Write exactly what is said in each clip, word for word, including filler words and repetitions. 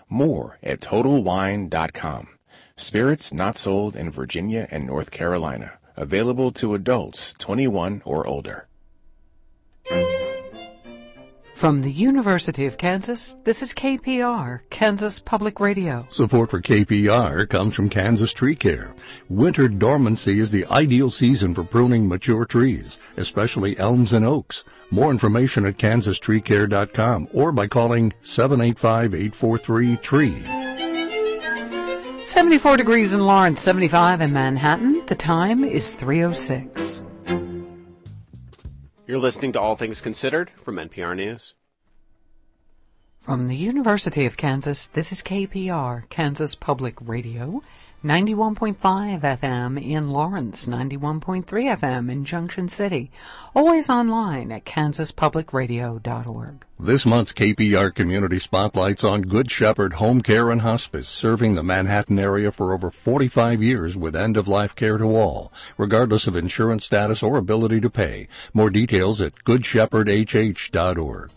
More at total wine dot com. Spirits not sold in Virginia and North Carolina. Available to adults twenty-one or older. From the University of Kansas, this is K P R, Kansas Public Radio. Support for K P R comes from Kansas Tree Care. Winter dormancy is the ideal season for pruning mature trees, especially elms and oaks. More information at kansas tree care dot com or by calling seven eight five, eight four three, T R E E. seventy-four degrees in Lawrence, seventy-five in Manhattan. The time is three oh six. You're listening to All Things Considered from N P R News. From the University of Kansas, this is K P R, Kansas Public Radio, ninety-one point five F M in Lawrence, ninety-one point three F M in Junction City. Always online at kansas public radio dot org. This month's K P R Community Spotlight's on Good Shepherd Home Care and Hospice, serving the Manhattan area for over forty-five years with end-of-life care to all, regardless of insurance status or ability to pay. More details at good shepherd h h dot org.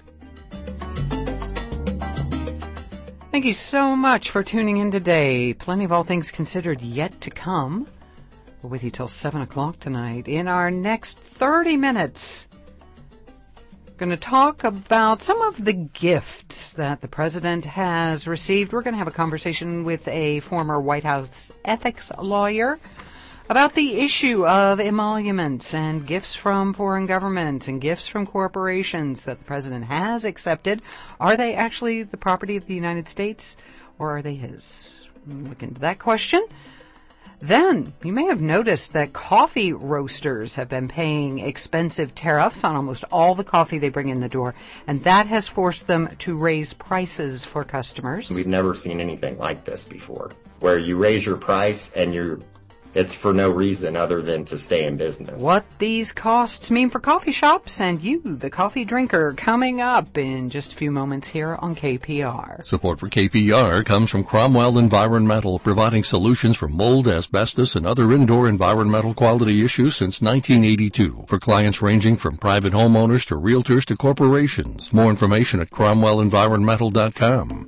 Thank you so much for tuning in today. Plenty of All Things Considered yet to come. We're with you till seven o'clock tonight. In our next thirty minutes, we're going to talk about some of the gifts that the president has received. We're going to have a conversation with a former White House ethics lawyer about the issue of emoluments and gifts from foreign governments and gifts from corporations that the president has accepted. Are they actually the property of the United States, or are they his? We'll look into that question. Then, you may have noticed that coffee roasters have been paying expensive tariffs on almost all the coffee they bring in the door, and that has forced them to raise prices for customers. We've never seen anything like this before, where you raise your price and you're it's for no reason other than to stay in business. What these costs mean for coffee shops and you, the coffee drinker, coming up in just a few moments here on K P R. Support for K P R comes from Cromwell Environmental, providing solutions for mold, asbestos, and other indoor environmental quality issues since nineteen eighty-two. For clients ranging from private homeowners to realtors to corporations. More information at cromwell environmental dot com.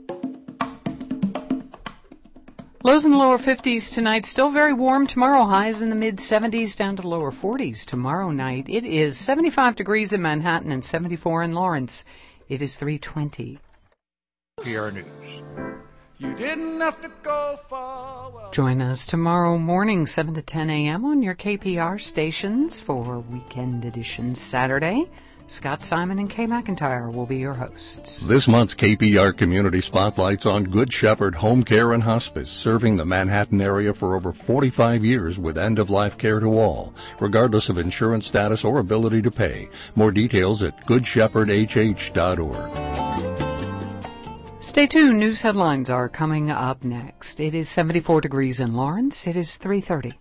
Lows in the lower fifties tonight, still very warm tomorrow. Highs in the mid seventies down to lower forties tomorrow night. It is seventy-five degrees in Manhattan and seventy-four in Lawrence. It is three twenty. K P R News. You didn't have to go far. Well. Join us tomorrow morning, seven to ten a.m. on your K P R stations for Weekend Edition Saturday. Scott Simon and Kay McIntyre will be your hosts. This month's K P R Community Spotlight's on Good Shepherd Home Care and Hospice, serving the Manhattan area for over forty-five years with end-of-life care to all, regardless of insurance status or ability to pay. More details at good shepherd h h dot org. Stay tuned. News headlines are coming up next. It is seventy-four degrees in Lawrence. It is three thirty.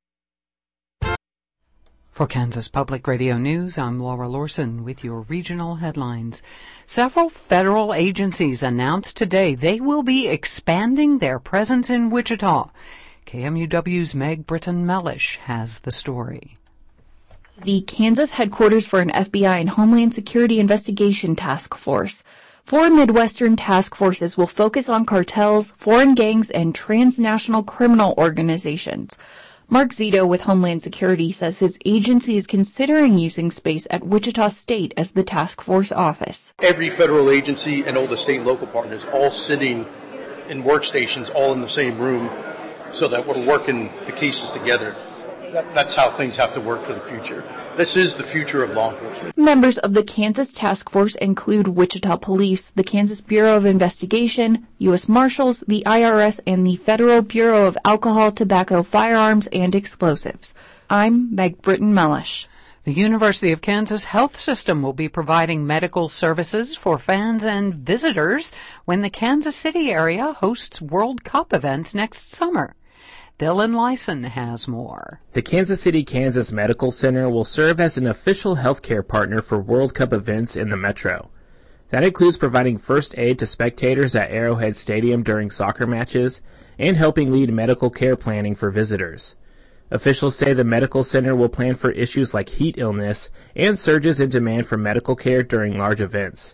For Kansas Public Radio News, I'm Laura Lorson with your regional headlines. Several federal agencies announced today they will be expanding their presence in Wichita. K M U W's Meg Britton-Mellish has the story. The Kansas headquarters for an F B I and Homeland Security Investigation Task Force. Four Midwestern task forces will focus on cartels, foreign gangs, and transnational criminal organizations. Mark Zito with Homeland Security says his agency is considering using space at Wichita State as the task force office. Every federal agency and all the state and local partners all sitting in workstations all in the same room so that we're working the cases together. That, that's how things have to work for the future. This is the future of law enforcement. Members of the Kansas Task Force include Wichita Police, the Kansas Bureau of Investigation, U S Marshals, the I R S, and the Federal Bureau of Alcohol, Tobacco, Firearms, and Explosives. I'm Meg Britton-Mellish. The University of Kansas Health System will be providing medical services for fans and visitors when the Kansas City area hosts World Cup events next summer. Dylan Lyson has more. The Kansas City, Kansas Medical Center will serve as an official healthcare partner for World Cup events in the metro. That includes providing first aid to spectators at Arrowhead Stadium during soccer matches and helping lead medical care planning for visitors. Officials say the medical center will plan for issues like heat illness and surges in demand for medical care during large events.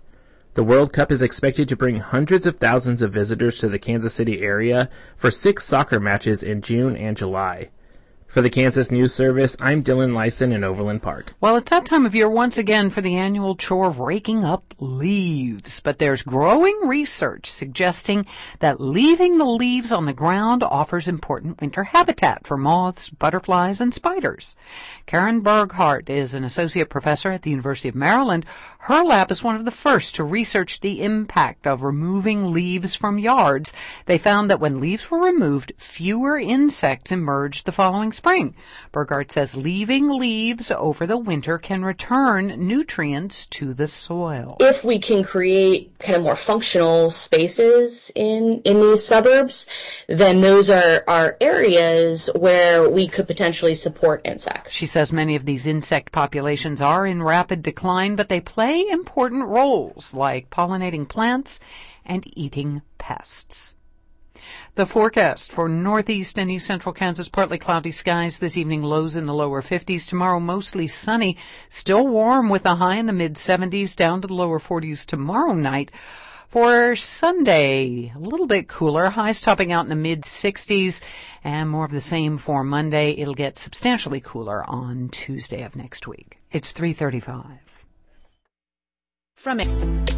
The World Cup is expected to bring hundreds of thousands of visitors to the Kansas City area for six soccer matches in June and July. For the Kansas News Service, I'm Dylan Lyson in Overland Park. Well, it's that time of year once again for the annual chore of raking up leaves. But there's growing research suggesting that leaving the leaves on the ground offers important winter habitat for moths, butterflies, and spiders. Karen Berghart is an associate professor at the University of Maryland. Her lab is one of the first to research the impact of removing leaves from yards. They found that when leaves were removed, fewer insects emerged the following spring. Berghart says leaving leaves over the winter can return nutrients to the soil. If we can create kind of more functional spaces in, in these suburbs, then those are, are areas where we could potentially support insects. She says many of these insect populations are in rapid decline, but they play important roles like pollinating plants and eating pests. The forecast for northeast and east central Kansas, partly cloudy skies this evening, lows in the lower fifties. Tomorrow, mostly sunny, still warm with a high in the mid seventies, down to the lower forties tomorrow night. For Sunday, a little bit cooler, highs topping out in the mid sixties, and more of the same for Monday. It'll get substantially cooler on Tuesday of next week. It's three thirty-five. From it.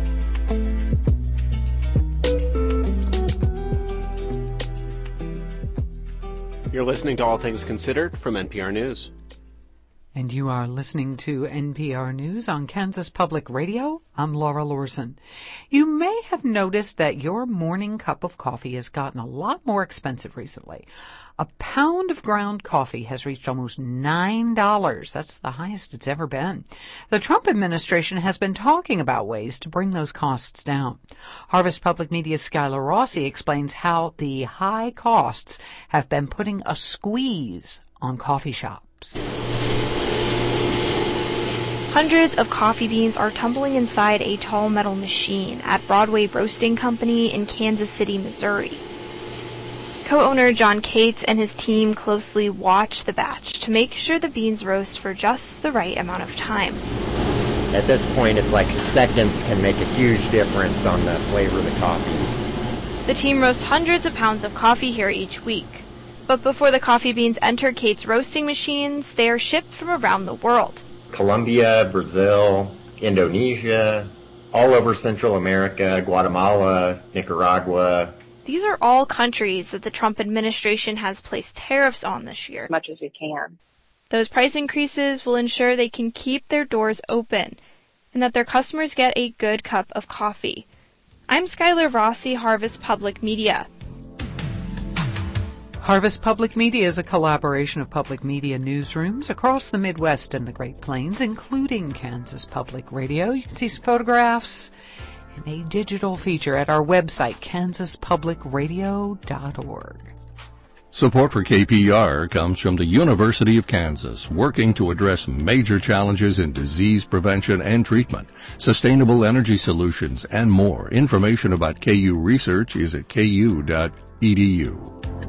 You're listening to All Things Considered from N P R News. And you are listening to N P R News on Kansas Public Radio. I'm Laura Lorson. You may have noticed that your morning cup of coffee has gotten a lot more expensive recently. A pound of ground coffee has reached almost nine dollars. That's the highest it's ever been. The Trump administration has been talking about ways to bring those costs down. Harvest Public Media's Skylar Rossi explains how the high costs have been putting a squeeze on coffee shops. Hundreds of coffee beans are tumbling inside a tall metal machine at Broadway Roasting Company in Kansas City, Missouri. Co-owner John Cates and his team closely watch the batch to make sure the beans roast for just the right amount of time. At this point, it's like seconds can make a huge difference on the flavor of the coffee. The team roasts hundreds of pounds of coffee here each week. But before the coffee beans enter Cates' roasting machines, they are shipped from around the world. Colombia, Brazil, Indonesia, all over Central America, Guatemala, Nicaragua. These are all countries that the Trump administration has placed tariffs on this year. As much as we can. Those price increases will ensure they can keep their doors open and that their customers get a good cup of coffee. I'm Skylar Rossi, Harvest Public Media. Harvest Public Media is a collaboration of public media newsrooms across the Midwest and the Great Plains, including Kansas Public Radio. You can see some photographs and a digital feature at our website, kansas public radio dot org. Support for K P R comes from the University of Kansas, working to address major challenges in disease prevention and treatment, sustainable energy solutions, and more. Information about K U research is at k u dot e d u.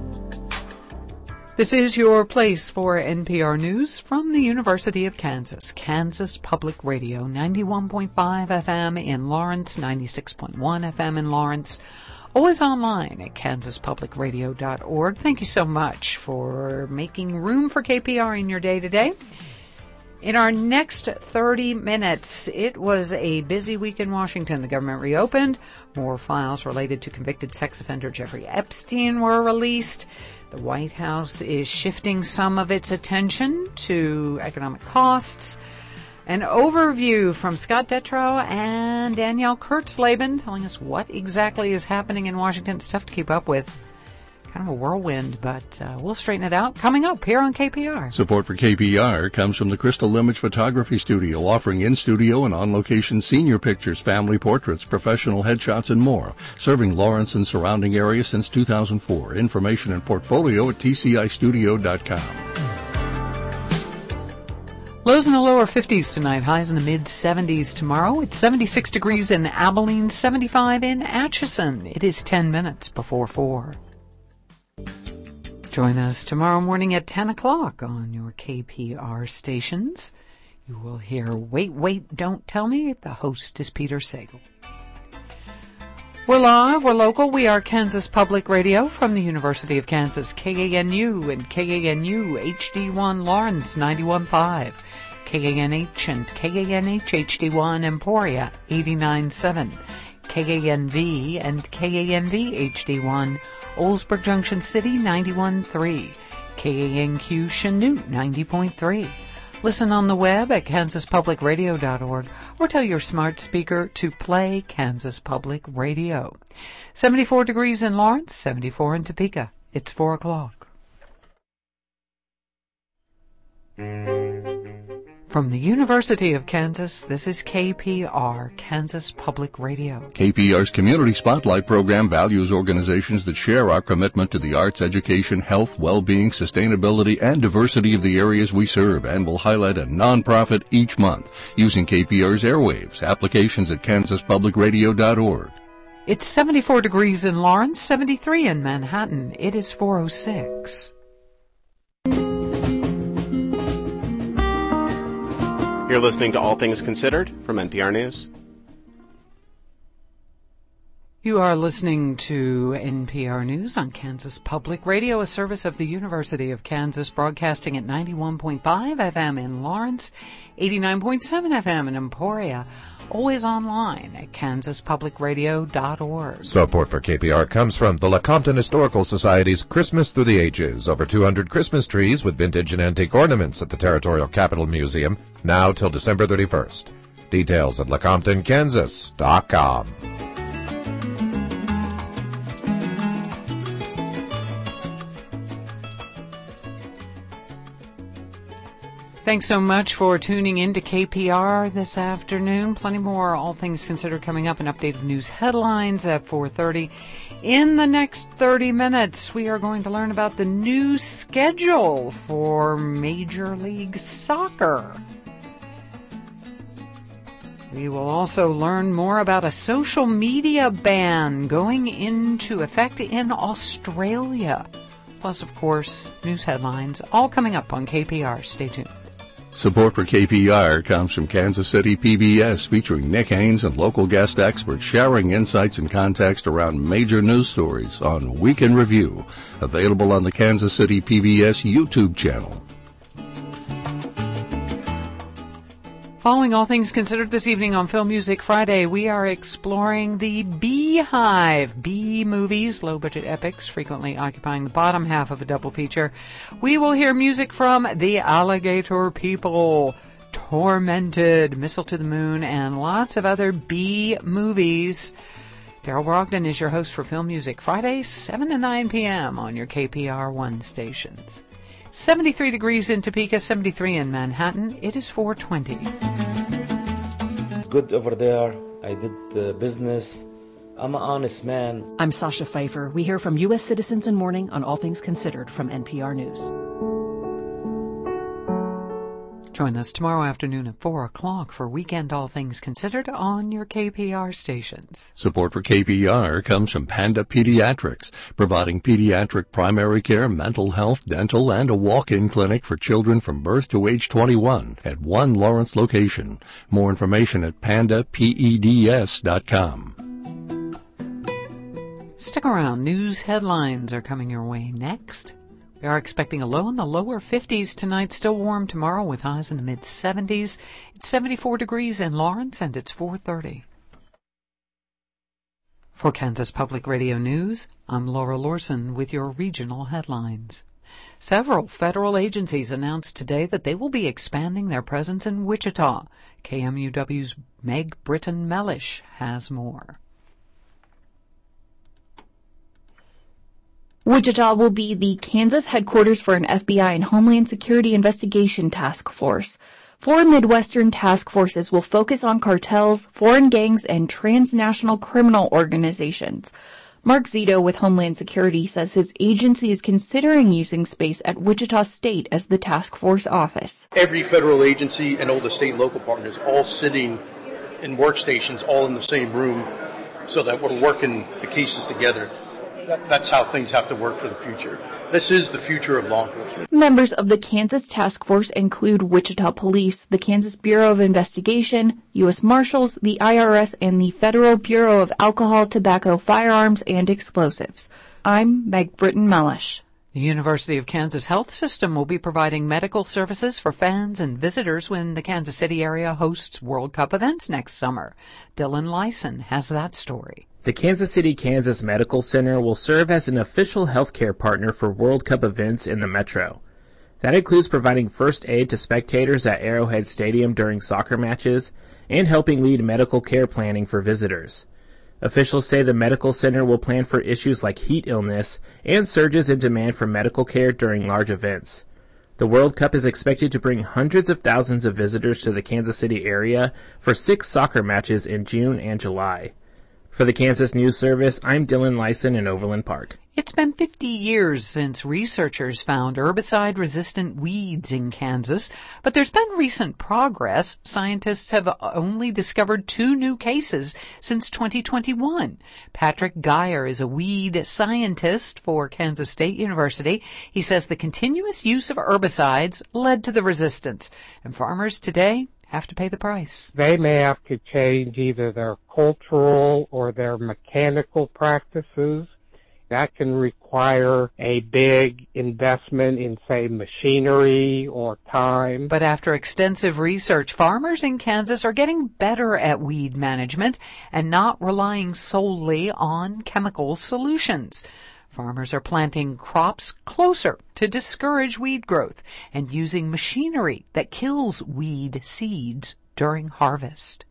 This is your place for N P R News from the University of Kansas. Kansas Public Radio, ninety-one point five F M in Lawrence, ninety-six point one F M in Lawrence. Always online at kansas public radio dot org. Thank you so much for making room for K P R in your day today. In our next thirty minutes, it was a busy week in Washington. The government reopened. More files related to convicted sex offender Jeffrey Epstein were released. The White House is shifting some of its attention to economic costs. An overview from Scott Detrow and Danielle Kurtzleben telling us what exactly is happening in Washington. It's tough to keep up with. Kind of a whirlwind, but uh, we'll straighten it out. Coming up here on K P R. Support for K P R comes from the Crystal Image Photography Studio, offering in-studio and on-location senior pictures, family portraits, professional headshots, and more. Serving Lawrence and surrounding areas since two thousand four. Information and portfolio at t c i studio dot com. Lows in the lower fifties tonight, highs in the mid seventies tomorrow. It's seventy-six degrees in Abilene, seventy-five in Atchison. It is ten minutes before four. Join us tomorrow morning at ten o'clock on your K P R stations. You will hear Wait, Wait, Don't Tell Me. The host is Peter Sagal. We're live, we're local, we are Kansas Public Radio from the University of Kansas, K A N U and K A N U H D one Lawrence ninety-one point five, K A N H and K A N H H D one Emporia eighty-nine point seven, K A N V and K A N V H D one Oldsburg Junction City ninety-one point three, K A N Q Chanute ninety point three. Listen on the web at kansas public radio dot org or tell your smart speaker to play Kansas Public Radio. seventy-four degrees in Lawrence, seventy-four in Topeka. It's four o'clock. From the University of Kansas, this is K P R, Kansas Public Radio. K P R's Community Spotlight program values organizations that share our commitment to the arts, education, health, well-being, sustainability, and diversity of the areas we serve, and will highlight a nonprofit each month using K P R's airwaves. Applications at kansas public radio dot org. It's seventy-four degrees in Lawrence, seventy-three in Manhattan. It is four oh six. You're listening to All Things Considered from N P R News. You are listening to N P R News on Kansas Public Radio, a service of the University of Kansas, broadcasting at ninety-one point five F M in Lawrence, eighty-nine point seven F M in Emporia, always online at kansas public radio dot org. Support for K P R comes from the Lecompton Historical Society's Christmas Through the Ages. Over two hundred Christmas trees with vintage and antique ornaments at the Territorial Capitol Museum, now till December thirty-first. Details at lecompton kansas dot com. Thanks so much for tuning in to K P R this afternoon. Plenty more All Things Considered coming up, an update of news headlines at four thirty. In the next thirty minutes, we are going to learn about the new schedule for Major League Soccer. We will also learn more about a social media ban going into effect in Australia. Plus, of course, news headlines, all coming up on K P R. Stay tuned. Support for K P R comes from Kansas City P B S, featuring Nick Haynes and local guest experts sharing insights and context around major news stories on Week in Review, available on the Kansas City P B S YouTube channel. Following All Things Considered this evening on Film Music Friday, we are exploring the Beehive. B movies, low-budget epics, frequently occupying the bottom half of a double feature. We will hear music from The Alligator People, Tormented, Missile to the Moon, and lots of other B movies. Daryl Brogdon is your host for Film Music Friday, seven to nine p.m. on your K P R one stations. seventy-three degrees in Topeka, seventy-three in Manhattan. It is four twenty. Good over there. I did uh, business. I'm an honest man. I'm Sasha Pfeiffer. We hear from U S citizens in morning on All Things Considered from N P R News. Join us tomorrow afternoon at four o'clock for Weekend All Things Considered on your K P R stations. Support for K P R comes from Panda Pediatrics, providing pediatric primary care, mental health, dental, and a walk-in clinic for children from birth to age twenty-one at one Lawrence location. More information at panda peds dot com. Stick around. News headlines are coming your way next. We are expecting a low in the lower fifties tonight, still warm tomorrow with highs in the mid-seventies. It's seventy-four degrees in Lawrence, and it's four thirty. For Kansas Public Radio News, I'm Laura Lorson with your regional headlines. Several federal agencies announced today that they will be expanding their presence in Wichita. K M U W's Meg Britton Mellish has more. Wichita will be the Kansas headquarters for an F B I and Homeland Security investigation task force. Four Midwestern task forces will focus on cartels, foreign gangs, and transnational criminal organizations. Mark Zito with Homeland Security says his agency is considering using space at Wichita State as the task force office. Every federal agency and all the state and local partners all sitting in workstations all in the same room so that we're working the cases together. That, that's how things have to work for the future. This is the future of law enforcement. members of the Kansas Task Force include Wichita Police, the Kansas Bureau of Investigation, U S Marshals, the I R S, and the Federal Bureau of Alcohol, Tobacco, Firearms, and Explosives. I'm Meg Britton Mellish. The University of Kansas Health System will be providing medical services for fans and visitors when the Kansas City area hosts World Cup events next summer. Dylan Lyson has that story. The Kansas City, Kansas Medical Center will serve as an official healthcare partner for World Cup events in the Metro. That includes providing first aid to spectators at Arrowhead Stadium during soccer matches and helping lead medical care planning for visitors. Officials say the medical center will plan for issues like heat illness and surges in demand for medical care during large events. The World Cup is expected to bring hundreds of thousands of visitors to the Kansas City area for six soccer matches in June and July. For the Kansas News Service, I'm Dylan Lyson in Overland Park. It's been fifty years since researchers found herbicide-resistant weeds in Kansas, but there's been recent progress. Scientists have only discovered two new cases since twenty twenty-one. Patrick Geyer is a weed scientist for Kansas State University. He says the continuous use of herbicides led to the resistance, and farmers today have to pay the price. They may have to change either their cultural or their mechanical practices. That can require a big investment in, say, machinery or time. But after extensive research, farmers in Kansas are getting better at weed management and not relying solely on chemical solutions. Farmers are planting crops closer to discourage weed growth and using machinery that kills weed seeds during harvest.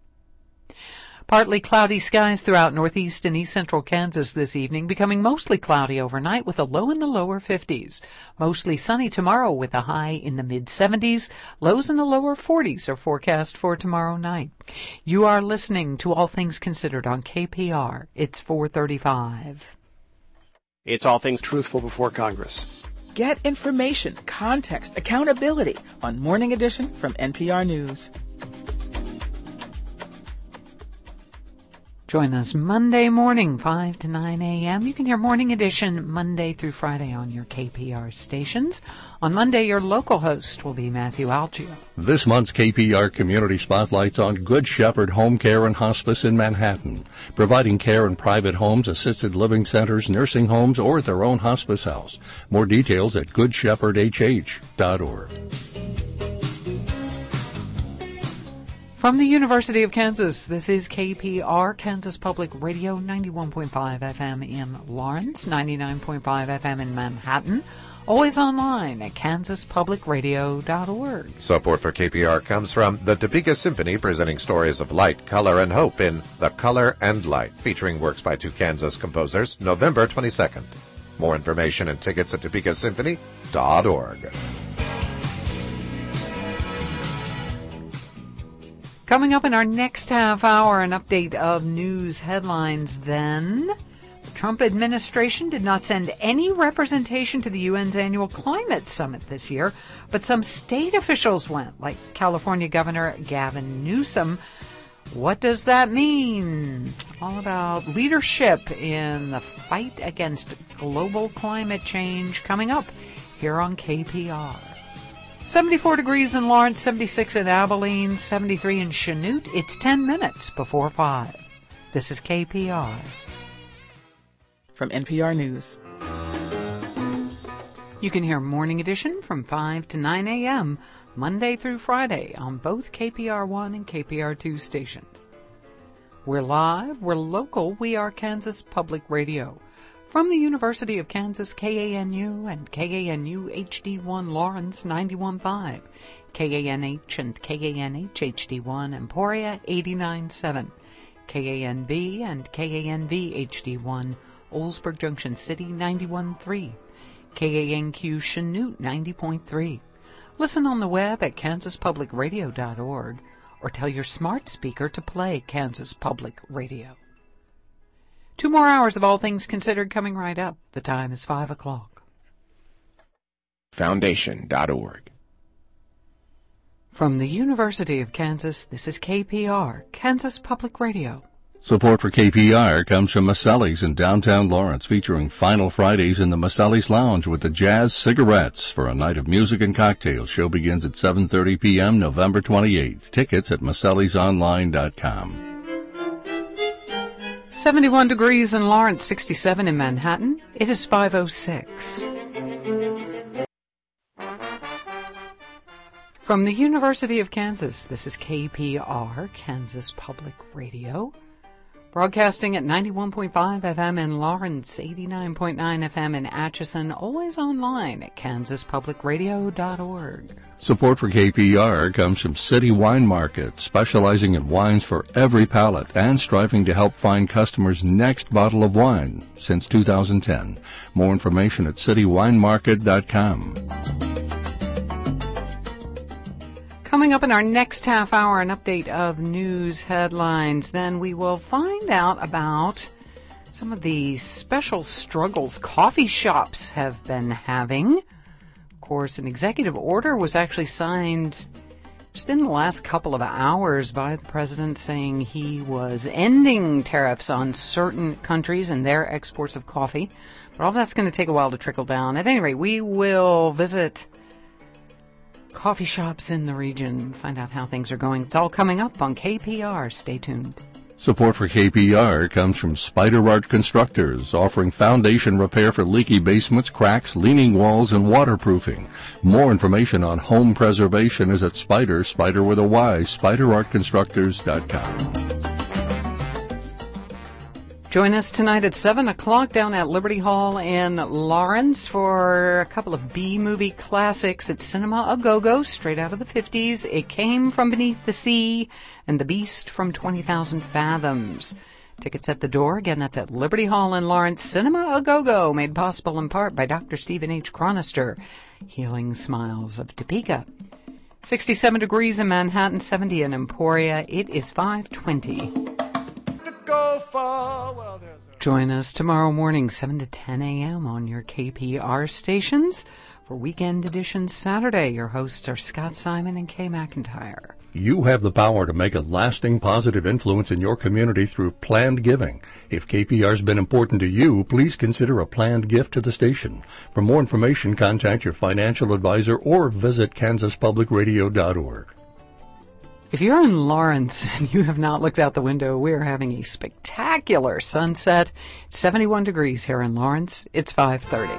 Partly cloudy skies throughout northeast and east central Kansas this evening, becoming mostly cloudy overnight with a low in the lower fifties. Mostly sunny tomorrow with a high in the mid seventies. Lows in the lower forties are forecast for tomorrow night. You are listening to All Things Considered on K P R. It's four thirty-five. It's All Things Truthful Before Congress. Get information, context, accountability on Morning Edition from N P R News. Join us Monday morning, five to nine a.m. You can hear Morning Edition Monday through Friday on your K P R stations. On Monday, your local host will be Matthew Algio. This month's K P R Community Spotlight's on Good Shepherd Home Care and Hospice in Manhattan, providing care in private homes, assisted living centers, nursing homes, or their own hospice house. More details at good shepherd h h dot org. From the University of Kansas, this is K P R, Kansas Public Radio, ninety-one point five F M in Lawrence, ninety-nine point five F M in Manhattan. Always online at kansas public radio dot org. Support for K P R comes from the Topeka Symphony, presenting stories of light, color, and hope in The Color and Light, featuring works by two Kansas composers, November twenty-second. More information and tickets at topeka symphony dot org. Coming up in our next half hour, an update of news headlines then. The Trump administration did not send any representation to the U N's annual climate summit this year, but some state officials went, like California Governor Gavin Newsom. What does that mean? All about leadership in the fight against global climate change coming up here on K P R. seventy-four degrees in Lawrence, seventy-six in Abilene, seventy-three in Chanute. It's ten minutes before five. This is K P R. From N P R News. You can hear Morning Edition from five to nine a.m. Monday through Friday on both K P R one and K P R two stations. We're live, we're local, we are Kansas Public Radio. From the University of Kansas, K A N U and K A N U H D one Lawrence ninety-one point five, K A N H and K A N H H D one Emporia eighty-nine point seven, K A N V and K A N V H D one Oldsburg Junction City ninety-one point three, K A N Q Chanute ninety point three. Listen on the web at kansas public radio dot org or tell your smart speaker to play Kansas Public Radio. Two more hours of All Things Considered coming right up. The time is five o'clock. foundation dot org. From the University of Kansas, this is K P R, Kansas Public Radio. Support for K P R comes from Maselli's in downtown Lawrence, featuring Final Fridays in the Maselli's Lounge with the Jazz Cigarettes for a night of music and cocktails. Show begins at seven thirty p.m. November twenty-eighth. Tickets at masellis online dot com. seventy-one degrees in Lawrence, sixty-seven in Manhattan. It is five oh six. From the University of Kansas, this is K P R, Kansas Public Radio. Broadcasting at ninety-one point five F M in Lawrence, eighty-nine point nine F M in Atchison, always online at kansas public radio dot org. Support for K P R comes from City Wine Market, specializing in wines for every palate and striving to help find customers' next bottle of wine since two thousand ten. More information at city wine market dot com. Coming up in our next half hour, an update of news headlines. Then we will find out about some of the special struggles coffee shops have been having. Of course, an executive order was actually signed just in the last couple of hours by the president saying he was ending tariffs on certain countries and their exports of coffee. But all that's going to take a while to trickle down. At any rate, we will visit coffee shops in the region, find out how things are going. It's all coming up on K P R. Stay tuned. Support for K P R comes from Spider Art Constructors, offering foundation repair for leaky basements, cracks, leaning walls, and waterproofing. More information on home preservation is at Spider, Spider with a Y, spider art constructors dot com. Join us tonight at seven o'clock down at Liberty Hall in Lawrence for a couple of B-movie classics. It's Cinema A Go-Go, straight out of the fifties. It Came from Beneath the Sea, and The Beast from twenty thousand Fathoms. Tickets at the door. Again, that's at Liberty Hall in Lawrence. Cinema A Go-Go, made possible in part by Doctor Stephen H. Chronister. Healing Smiles of Topeka. sixty-seven degrees in Manhattan, seventy in Emporia. It is five twenty. Go far. Well, there's a... Join us tomorrow morning, seven to ten a.m. on your K P R stations for Weekend Edition Saturday. Your hosts are Scott Simon and Kay McIntyre. You have the power to make a lasting positive influence in your community through planned giving. If K P R's been important to you, please consider a planned gift to the station. For more information, contact your financial advisor or visit kansas public radio dot org. If you're in Lawrence and you have not looked out the window, we're having a spectacular sunset. It's seventy-one degrees here in Lawrence. It's five thirty.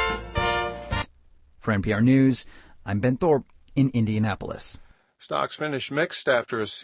For N P R News, I'm Ben Thorpe in Indianapolis. Stocks finished mixed after a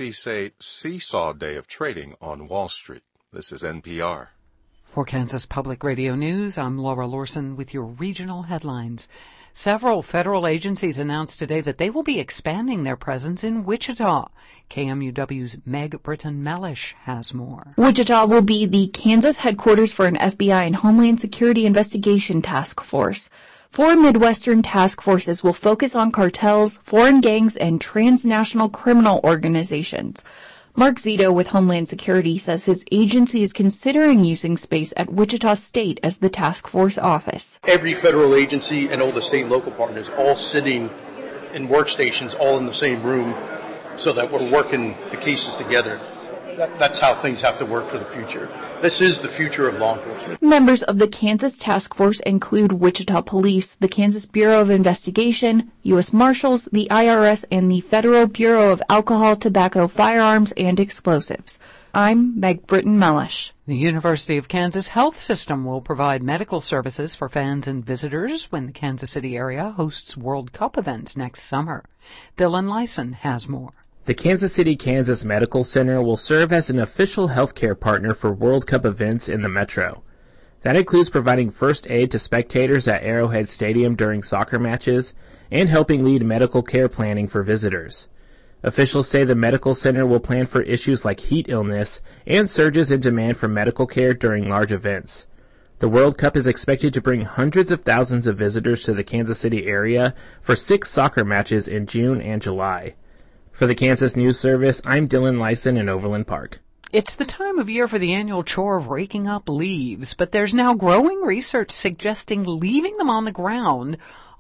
seesaw day of trading on Wall Street. This is N P R. For Kansas Public Radio News, I'm Laura Lorson with your regional headlines. Several federal agencies announced today that they will be expanding their presence in Wichita. K M U W's Meg Britton-Mellish has more. Wichita will be the Kansas headquarters for an F B I and Homeland Security investigation task force. Four Midwestern task forces will focus on cartels, foreign gangs, and transnational criminal organizations. Mark Zito with Homeland Security says his agency is considering using space at Wichita State as the task force office. Every federal agency and all the state and local partners all sitting in workstations all in the same room so that we're working the cases together. That, that's how things have to work for the future. This is the future of law enforcement. Members of the Kansas Task Force include Wichita Police, the Kansas Bureau of Investigation, U S Marshals, the I R S, and the Federal Bureau of Alcohol, Tobacco, Firearms, and Explosives. I'm Meg Britton-Mellish. The University of Kansas Health System will provide medical services for fans and visitors when the Kansas City area hosts World Cup events next summer. Dylan Lyson has more. The Kansas City, Kansas Medical Center will serve as an official healthcare partner for World Cup events in the Metro. That includes providing first aid to spectators at Arrowhead Stadium during soccer matches and helping lead medical care planning for visitors. Officials say the medical center will plan for issues like heat illness and surges in demand for medical care during large events. The World Cup is expected to bring hundreds of thousands of visitors to the Kansas City area for six soccer matches in June and July. For the Kansas News Service, I'm Dylan Lyson in Overland Park. It's the time of year for the annual chore of raking up leaves, but there's now growing research suggesting leaving them on the ground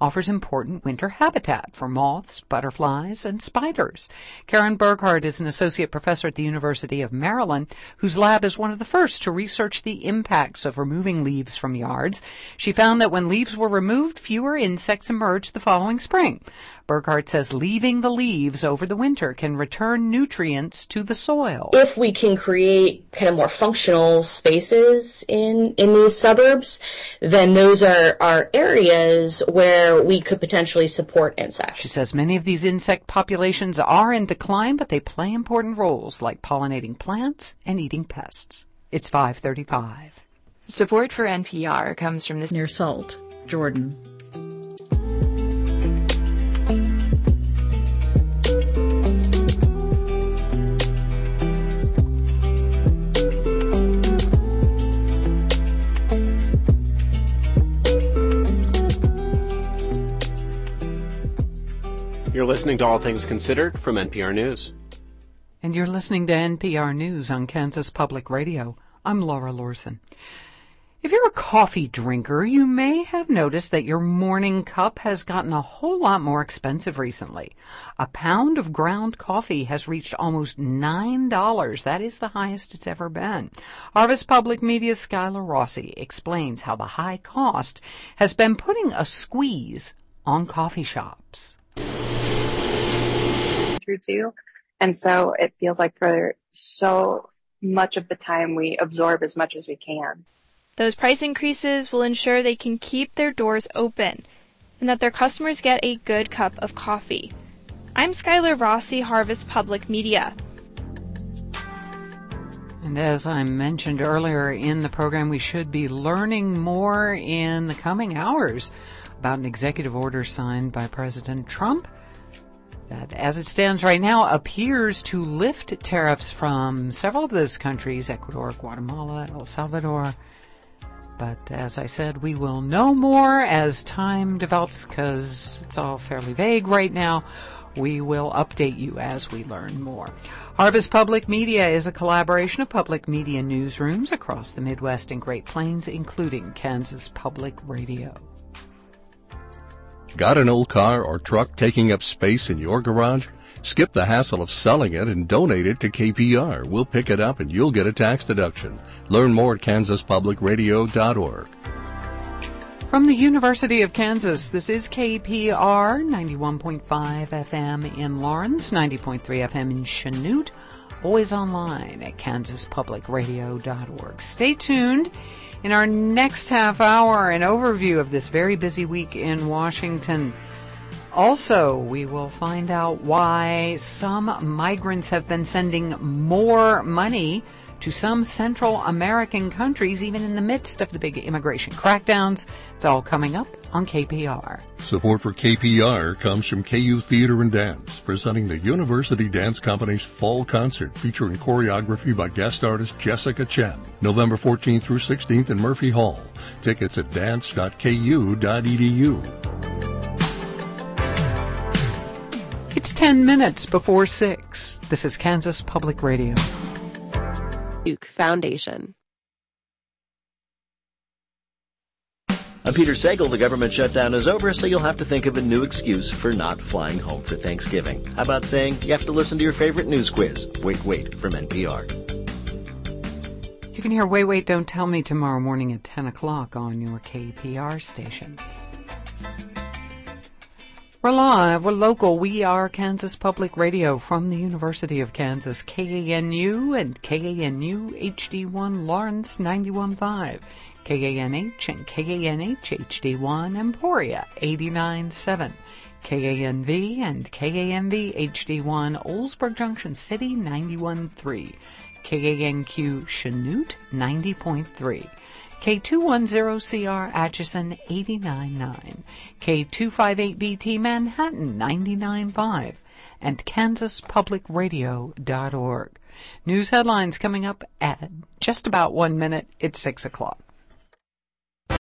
offers important winter habitat for moths, butterflies, and spiders. Karen Burghardt is an associate professor at the University of Maryland, whose lab is one of the first to research the impacts of removing leaves from yards. She found that when leaves were removed, fewer insects emerged the following spring. Burghardt says leaving the leaves over the winter can return nutrients to the soil. If we can create kind of more functional spaces in, in these suburbs, then those are, are areas where we could potentially support insects. She says many of these insect populations are in decline, but they play important roles like pollinating plants and eating pests. It's five thirty-five. Support for N P R comes from this near Salt, Jordan. You're listening to All Things Considered from N P R News. And you're listening to N P R News on Kansas Public Radio. I'm Laura Lorson. If you're a coffee drinker, you may have noticed that your morning cup has gotten a whole lot more expensive recently. A pound of ground coffee has reached almost nine dollars. That is the highest it's ever been. Harvest Public Media's Skylar Rossi explains how the high cost has been putting a squeeze on coffee shops. Through too. And so it feels like for so much of the time we absorb as much as we can. Those price increases will ensure they can keep their doors open and that their customers get a good cup of coffee. I'm Skylar Rossi, Harvest Public Media. And as I mentioned earlier in the program, we should be learning more in the coming hours about an executive order signed by President Trump that, as it stands right now, appears to lift tariffs from several of those countries, Ecuador, Guatemala, El Salvador. But as I said, we will know more as time develops because it's all fairly vague right now. We will update you as we learn more. Harvest Public Media is a collaboration of public media newsrooms across the Midwest and Great Plains, including Kansas Public Radio. Got an old car or truck taking up space in your garage? Skip the hassle of selling it and donate it to K P R. We'll pick it up and you'll get a tax deduction. Learn more at kansas public radio dot org. From the University of Kansas, this is K P R, ninety-one point five F M in Lawrence, ninety point three F M in Chanute, always online at kansas public radio dot org. Stay tuned. In our next half hour, an overview of this very busy week in Washington. Also, we will find out why some migrants have been sending more money to some Central American countries, even in the midst of the big immigration crackdowns. It's all coming up on K P R. Support for K P R comes from K U Theater and Dance, presenting the University Dance Company's Fall Concert featuring choreography by guest artist Jessica Chen, November fourteenth through sixteenth in Murphy Hall. Tickets at dance dot k u dot e d u. It's ten minutes before six. This is Kansas Public Radio. Duke Foundation. I'm Peter Sagal. The government shutdown is over, so you'll have to think of a new excuse for not flying home for Thanksgiving. How about saying you have to listen to your favorite news quiz? Wait, wait, from N P R. You can hear Wait, Wait, Don't Tell Me tomorrow morning at ten o'clock on your K P R stations. We're live, we're local, we are Kansas Public Radio from the University of Kansas, K A N U and K A N U H D one Lawrence ninety-one point five, K A N H and K A N H H D one Emporia eighty-nine point seven, K A N V and K A N V H D one Oldsburg Junction City ninety-one point three, K A N Q Chanute ninety point three, K two ten C R Atchison eighty-nine point nine, K two fifty-eight B T Manhattan ninety-nine point five, and kansas public radio dot org. News headlines coming up at just about one minute. It's six o'clock.